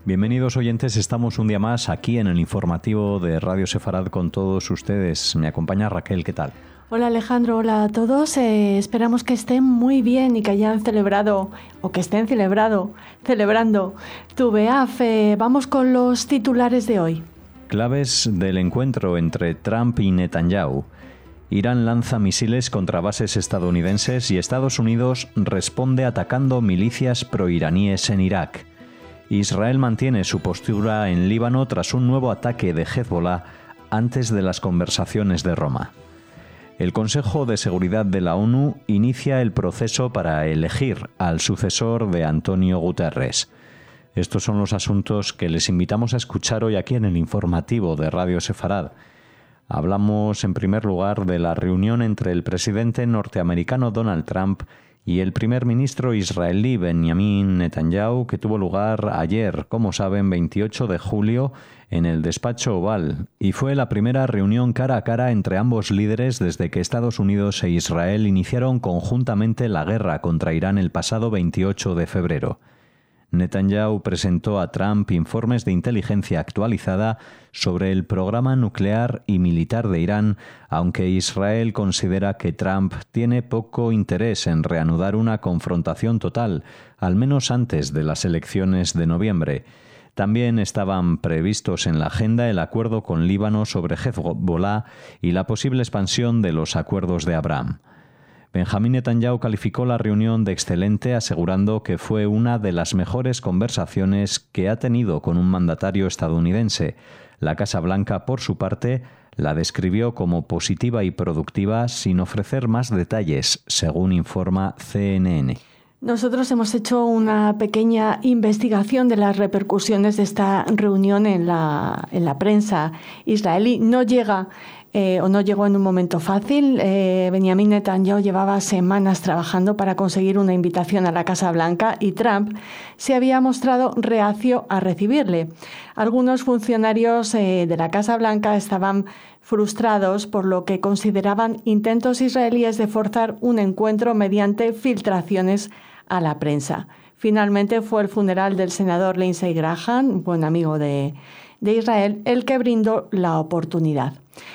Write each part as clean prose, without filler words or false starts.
Bienvenidos oyentes, estamos un día más aquí en el informativo de Radio Sefarad con todos ustedes. Me acompaña Raquel, ¿qué tal? Hola Alejandro, hola a todos. Esperamos que estén muy bien y que hayan celebrado o que estén celebrando tu Beaf. Vamos con los titulares de hoy. Claves del encuentro entre Trump y Netanyahu. Irán lanza misiles contra bases estadounidenses y Estados Unidos responde atacando milicias proiraníes en Irak. Israel mantiene su postura en Líbano tras un nuevo ataque de Hezbollah antes de las conversaciones de Roma. El Consejo de Seguridad de la ONU inicia el proceso para elegir al sucesor de Antonio Guterres. Estos son los asuntos que les invitamos a escuchar hoy aquí en el informativo de Radio Sefarad. Hablamos en primer lugar de la reunión entre el presidente norteamericano Donald Trump y el primer ministro israelí Benjamin Netanyahu, que tuvo lugar ayer, como saben, 28 de julio, en el despacho Oval, y fue la primera reunión cara a cara entre ambos líderes desde que Estados Unidos e Israel iniciaron conjuntamente la guerra contra Irán el pasado 28 de febrero. Netanyahu presentó a Trump informes de inteligencia actualizada sobre el programa nuclear y militar de Irán, aunque Israel considera que Trump tiene poco interés en reanudar una confrontación total, al menos antes de las elecciones de noviembre. También estaban previstos en la agenda el acuerdo con Líbano sobre Hezbollah y la posible expansión de los acuerdos de Abraham. Benjamin Netanyahu calificó la reunión de excelente, asegurando que fue una de las mejores conversaciones que ha tenido con un mandatario estadounidense. La Casa Blanca, por su parte, la describió como positiva y productiva sin ofrecer más detalles, según informa CNN. Nosotros hemos hecho una pequeña investigación de las repercusiones de esta reunión en la prensa israelí. No llegó en un momento fácil. Benjamin Netanyahu llevaba semanas trabajando para conseguir una invitación a la Casa Blanca y Trump se había mostrado reacio a recibirle. Algunos funcionarios de la Casa Blanca estaban frustrados por lo que consideraban intentos israelíes de forzar un encuentro mediante filtraciones a la prensa. Finalmente fue el funeral del senador Lindsey Graham, buen amigo de Israel, el que brindó la oportunidad.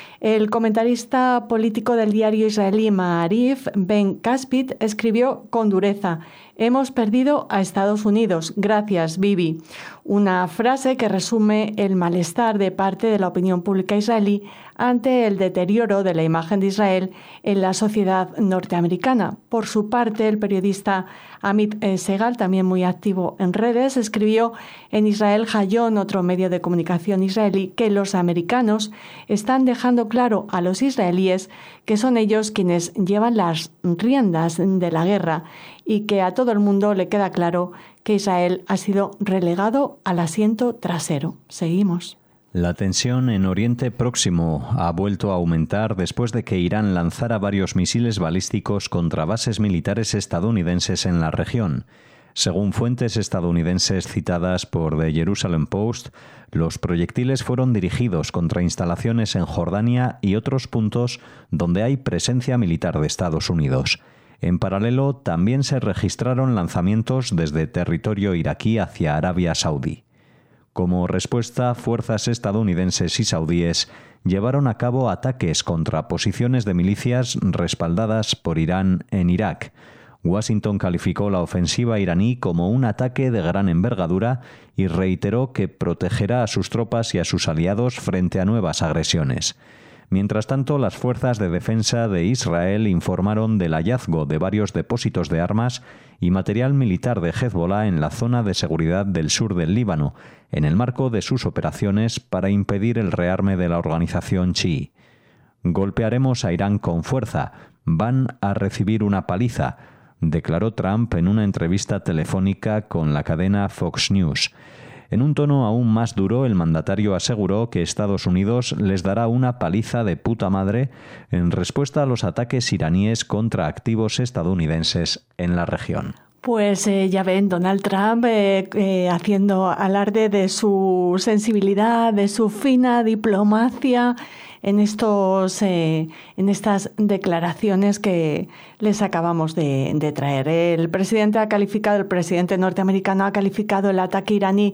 El comentarista político del diario israelí Maariv, Ben Caspit, escribió con dureza: «Hemos perdido a Estados Unidos. Gracias, Bibi». Una frase que resume el malestar de parte de la opinión pública israelí ante el deterioro de la imagen de Israel en la sociedad norteamericana. Por su parte, el periodista Amit Segal, también muy activo en redes, escribió en Israel Hayom, otro medio de comunicación israelí, que los americanos están dejando claro a los israelíes que son ellos quienes llevan las riendas de la guerra y que a todo el mundo le queda claro que Israel ha sido relegado al asiento trasero. Seguimos. La tensión en Oriente Próximo ha vuelto a aumentar después de que Irán lanzara varios misiles balísticos contra bases militares estadounidenses en la región. Según fuentes estadounidenses citadas por The Jerusalem Post, los proyectiles fueron dirigidos contra instalaciones en Jordania y otros puntos donde hay presencia militar de Estados Unidos. En paralelo, también se registraron lanzamientos desde territorio iraquí hacia Arabia Saudí. Como respuesta, fuerzas estadounidenses y saudíes llevaron a cabo ataques contra posiciones de milicias respaldadas por Irán en Irak. Washington calificó la ofensiva iraní como un ataque de gran envergadura y reiteró que protegerá a sus tropas y a sus aliados frente a nuevas agresiones. Mientras tanto, las fuerzas de defensa de Israel informaron del hallazgo de varios depósitos de armas y material militar de Hezbollah en la zona de seguridad del sur del Líbano, en el marco de sus operaciones para impedir el rearme de la organización chií. «Golpearemos a Irán con fuerza. Van a recibir una paliza», declaró Trump en una entrevista telefónica con la cadena Fox News. En un tono aún más duro, el mandatario aseguró que Estados Unidos les dará una paliza de puta madre en respuesta a los ataques iraníes contra activos estadounidenses en la región. Pues ya ven, Donald Trump haciendo alarde de su sensibilidad, de su fina diplomacia en estas declaraciones que les acabamos de traer. El presidente norteamericano ha calificado el ataque iraní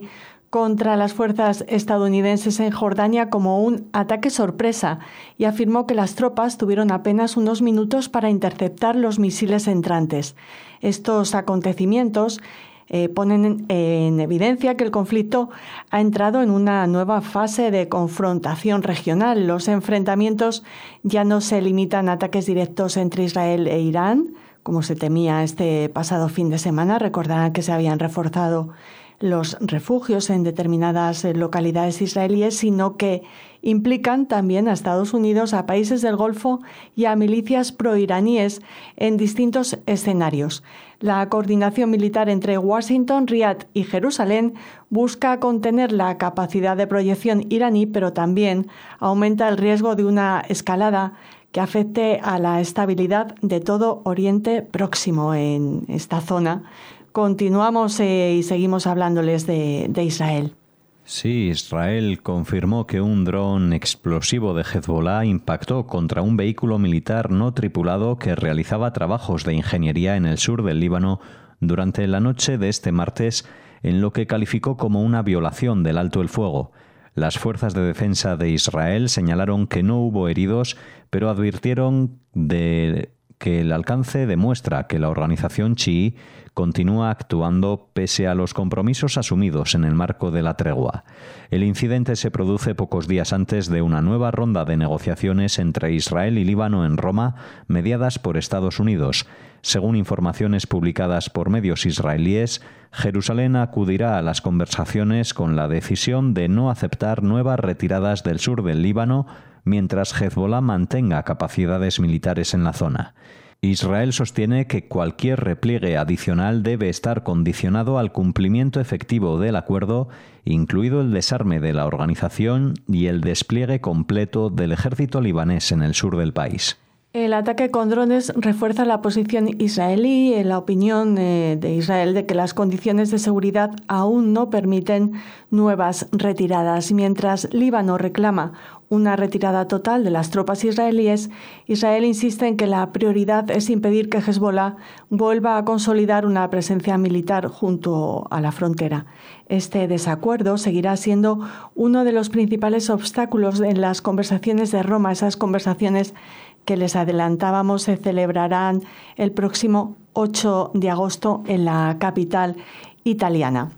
contra las fuerzas estadounidenses en Jordania como un ataque sorpresa y afirmó que las tropas tuvieron apenas unos minutos para interceptar los misiles entrantes. Estos acontecimientos ponen en evidencia que el conflicto ha entrado en una nueva fase de confrontación regional. Los enfrentamientos ya no se limitan a ataques directos entre Israel e Irán, como se temía este pasado fin de semana. Recordarán que se habían reforzado los refugios en determinadas localidades israelíes, sino que implican también a Estados Unidos, a países del Golfo y a milicias proiraníes en distintos escenarios. La coordinación militar entre Washington, Riad y Jerusalén busca contener la capacidad de proyección iraní, pero también aumenta el riesgo de una escalada que afecte a la estabilidad de todo Oriente Próximo en esta zona. Continuamos y seguimos hablándoles de Israel. Sí, Israel confirmó que un dron explosivo de Hezbollah impactó contra un vehículo militar no tripulado que realizaba trabajos de ingeniería en el sur del Líbano durante la noche de este martes, en lo que calificó como una violación del alto el fuego. Las fuerzas de defensa de Israel señalaron que no hubo heridos, pero advirtieron de que el alcance demuestra que la organización chií continúa actuando pese a los compromisos asumidos en el marco de la tregua. El incidente se produce pocos días antes de una nueva ronda de negociaciones entre Israel y Líbano en Roma, mediadas por Estados Unidos. Según informaciones publicadas por medios israelíes, Jerusalén acudirá a las conversaciones con la decisión de no aceptar nuevas retiradas del sur del Líbano mientras Hezbollah mantenga capacidades militares en la zona. Israel sostiene que cualquier repliegue adicional debe estar condicionado al cumplimiento efectivo del acuerdo, incluido el desarme de la organización y el despliegue completo del ejército libanés en el sur del país. El ataque con drones refuerza la posición israelí y la opinión de Israel de que las condiciones de seguridad aún no permiten nuevas retiradas. Mientras Líbano reclama una retirada total de las tropas israelíes, Israel insiste en que la prioridad es impedir que Hezbollah vuelva a consolidar una presencia militar junto a la frontera. Este desacuerdo seguirá siendo uno de los principales obstáculos en las conversaciones de Roma, esas conversaciones que les adelantábamos se celebrarán el próximo 8 de agosto en la capital italiana.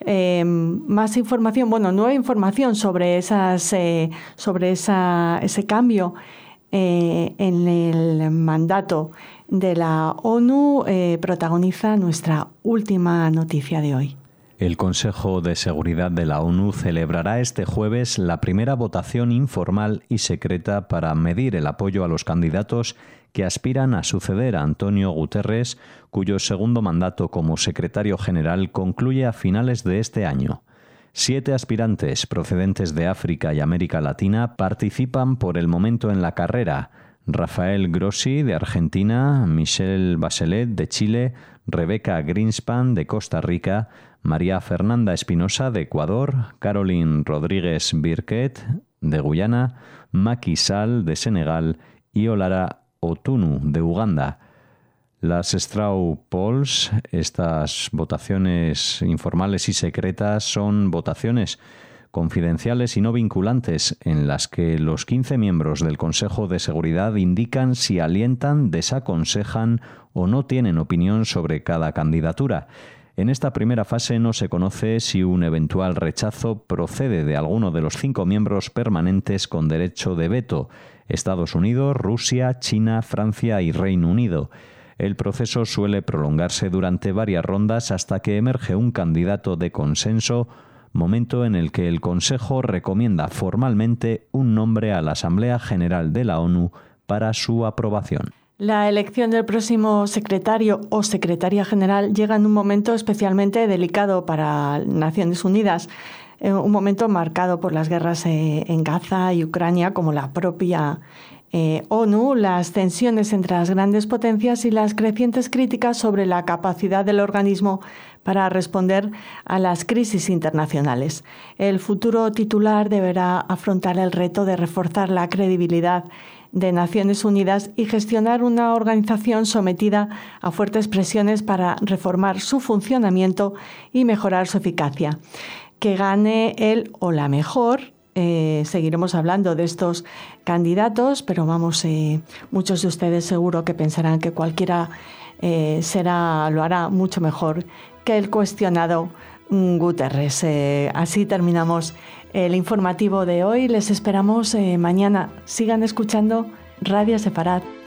Más información, nueva información sobre ese cambio en el mandato de la ONU protagoniza nuestra última noticia de hoy. El Consejo de Seguridad de la ONU celebrará este jueves la primera votación informal y secreta para medir el apoyo a los candidatos que aspiran a suceder a Antonio Guterres, cuyo segundo mandato como secretario general concluye a finales de este año. 7 aspirantes procedentes de África y América Latina participan por el momento en la carrera: Rafael Grossi, de Argentina; Michelle Bachelet, de Chile; Rebeca Greenspan, de Costa Rica; María Fernanda Espinosa, de Ecuador; Caroline Rodríguez Birquet, de Guyana; Macky Sall, de Senegal; y Olara Otunu, de Uganda. Las straw polls, estas votaciones informales y secretas, son votaciones confidenciales y no vinculantes en las que los 15 miembros del Consejo de Seguridad indican si alientan, desaconsejan o no tienen opinión sobre cada candidatura. En esta primera fase no se conoce si un eventual rechazo procede de alguno de los 5 miembros permanentes con derecho de veto: Estados Unidos, Rusia, China, Francia y Reino Unido. El proceso suele prolongarse durante varias rondas hasta que emerge un candidato de consenso, momento en el que el Consejo recomienda formalmente un nombre a la Asamblea General de la ONU para su aprobación. La elección del próximo secretario o secretaria general llega en un momento especialmente delicado para Naciones Unidas, un momento marcado por las guerras en Gaza y Ucrania, como la propia ONU, las tensiones entre las grandes potencias y las crecientes críticas sobre la capacidad del organismo para responder a las crisis internacionales. El futuro titular deberá afrontar el reto de reforzar la credibilidad de Naciones Unidas y gestionar una organización sometida a fuertes presiones para reformar su funcionamiento y mejorar su eficacia. que gane él o la mejor. Seguiremos hablando de estos candidatos, pero vamos, muchos de ustedes seguro que pensarán que cualquiera lo hará mucho mejor que el cuestionado Guterres. Así terminamos el informativo de hoy. Les esperamos mañana. Sigan escuchando Radio Separat.